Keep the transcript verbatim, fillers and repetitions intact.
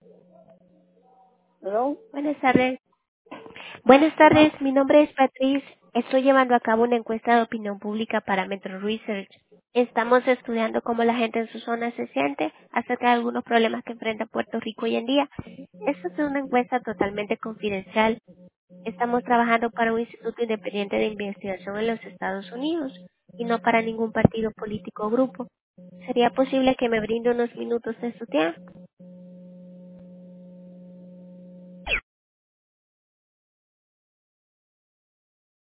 ¿Hello? Buenas tardes. Buenas Ajá. tardes, mi nombre es Patrice. Estoy llevando a cabo una encuesta de opinión pública para Metro Research. Estamos estudiando cómo la gente en su zona se siente acerca de algunos problemas que enfrenta Puerto Rico hoy en día. Esta es una encuesta totalmente confidencial. Estamos trabajando para un instituto independiente de investigación en los Estados Unidos y no para ningún partido político o grupo. ¿Sería posible que me brinde unos minutos de su tiempo?